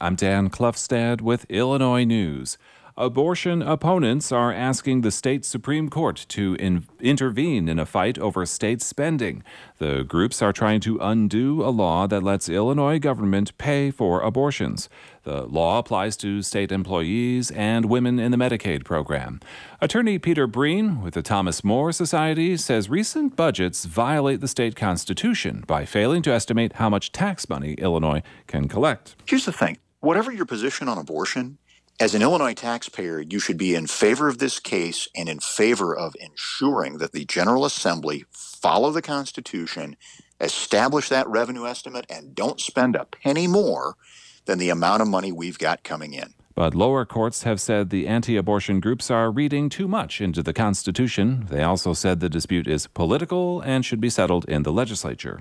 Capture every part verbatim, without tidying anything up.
I'm Dan Klufstad with Illinois News. Abortion opponents are asking the state Supreme Court to in- intervene in a fight over state spending. The groups are trying to undo a law that lets Illinois government pay for abortions. The law applies to state employees and women in the Medicaid program. Attorney Peter Breen with the Thomas More Society says recent budgets violate the state constitution by failing to estimate how much tax money Illinois can collect. Here's the thing. Whatever your position on abortion, as an Illinois taxpayer, you should be in favor of this case and in favor of ensuring that the General Assembly follow the Constitution, establish that revenue estimate, and don't spend a penny more than the amount of money we've got coming in. But lower courts have said the anti-abortion groups are reading too much into the Constitution. They also said the dispute is political and should be settled in the legislature.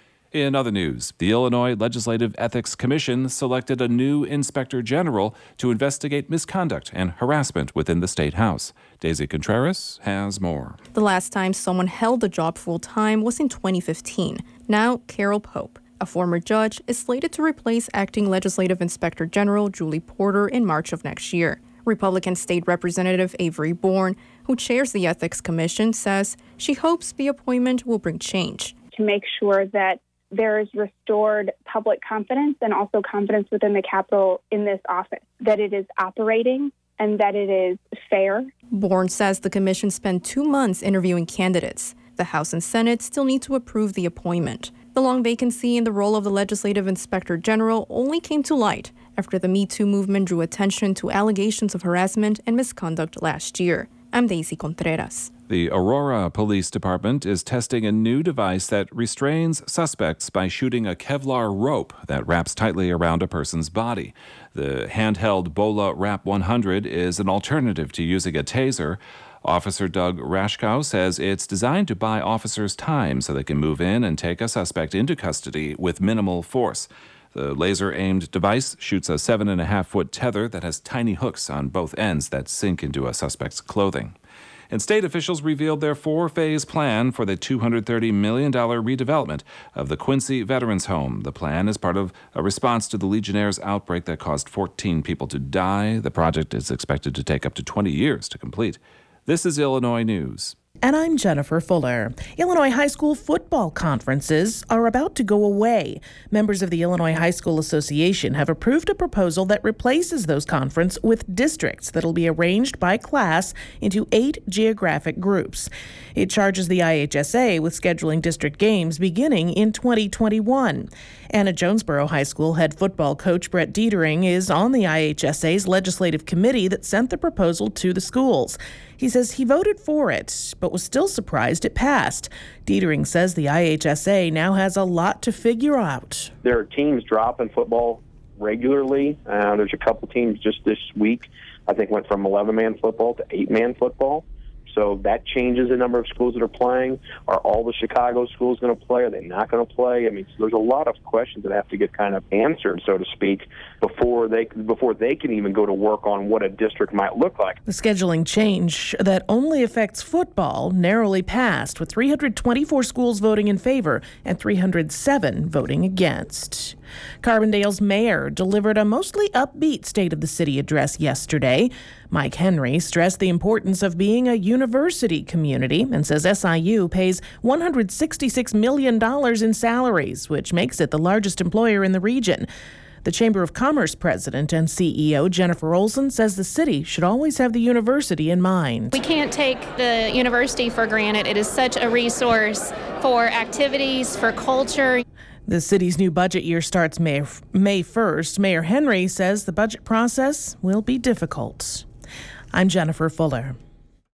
In other news, the Illinois Legislative Ethics Commission selected a new inspector general to investigate misconduct and harassment within the State House. Daisy Contreras has more. The last time someone held the job full-time was in twenty fifteen. Now, Carol Pope, a former judge, is slated to replace acting Legislative Inspector General Julie Porter in March of next year. Republican State Representative Avery Bourne, who chairs the Ethics Commission, says she hopes the appointment will bring change. To make sure that there is restored public confidence and also confidence within the Capitol in this office, that it is operating and that it is fair. Bourne says the commission spent two months interviewing candidates. The House and Senate still need to approve the appointment. The long vacancy in the role of the Legislative Inspector General only came to light after the Me Too movement drew attention to allegations of harassment and misconduct last year. I'm Daisy Contreras. The Aurora Police Department is testing a new device that restrains suspects by shooting a Kevlar rope that wraps tightly around a person's body. The handheld Bola Wrap one hundred is an alternative to using a taser. Officer Doug Rashkow says it's designed to buy officers time so they can move in and take a suspect into custody with minimal force. The laser-aimed device shoots a seven and a half foot tether that has tiny hooks on both ends that sink into a suspect's clothing. And state officials revealed their four-phase plan for the two hundred thirty million dollars redevelopment of the Quincy Veterans Home. The plan is part of a response to the Legionnaires' outbreak that caused fourteen people to die. The project is expected to take up to twenty years to complete. This is Illinois News. And I'm Jennifer Fuller. Illinois high school football conferences are about to go away. Members of the Illinois High School Association have approved a proposal that replaces those conferences with districts that'll be arranged by class into eight geographic groups. It charges the I H S A with scheduling district games beginning in twenty twenty-one. Anna Jonesboro High School head football coach Brett Dietering is on the I H S A's legislative committee that sent the proposal to the schools. He says he voted for it, but was still surprised it passed. Dietering says the I H S A now has a lot to figure out. There are teams dropping football regularly. Uh, there's a couple teams just this week, I think, went from eleven-man football to eight-man football. So that changes the number of schools that are playing. Are all the Chicago schools going to play? Are they not going to play? I mean, so there's a lot of questions that have to get kind of answered, so to speak, before they before they can even go to work on what a district might look like. The scheduling change that only affects football narrowly passed, with three hundred twenty-four schools voting in favor and three hundred seven voting against. Carbondale's mayor delivered a mostly upbeat State of the City address yesterday. Mike Henry stressed the importance of being a university community and says S I U pays one hundred sixty-six million dollars in salaries, which makes it the largest employer in the region. The Chamber of Commerce president and C E O Jennifer Olson says the city should always have the university in mind. We can't take the university for granted. It is such a resource for activities, for culture. The city's new budget year starts May, May first. Mayor Henry says the budget process will be difficult. I'm Jennifer Fuller.